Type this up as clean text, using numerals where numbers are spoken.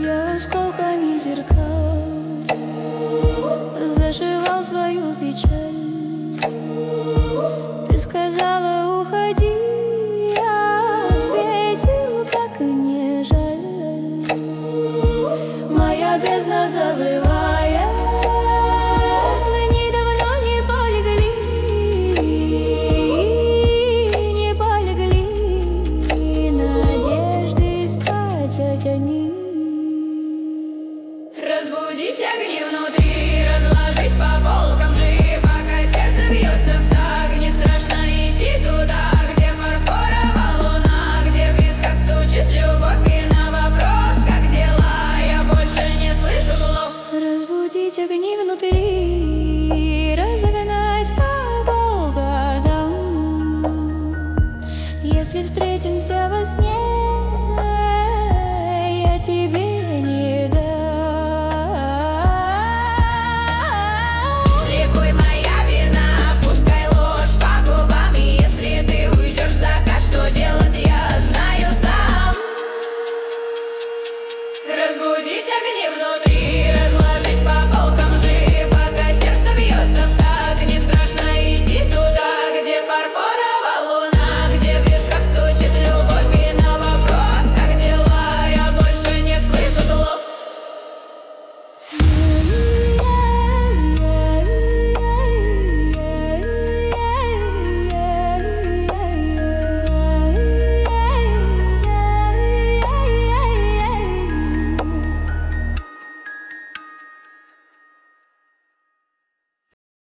Я осколками зеркал зашивал свою печаль. Ты сказала: уходи, я ответил: как и не жаль. Моя бездна завывает, мы недавно не полегли, надежды стать огни. Разбудить огни внутри, разложить по полкам жи, пока сердце бьется в так. Не страшно идти туда, где фарфоровая луна, где в висках стучит любовь, и на вопрос: как дела, я больше не слышу слов. Разбудить огни внутри, разогнать по полгодам. Если встретимся во сне, я тебе не дам. Ликуй, моя вина, пускай ложь по губам, и если ты уйдешь в закат, что делать, я знаю сам. Разбудить огни внутри.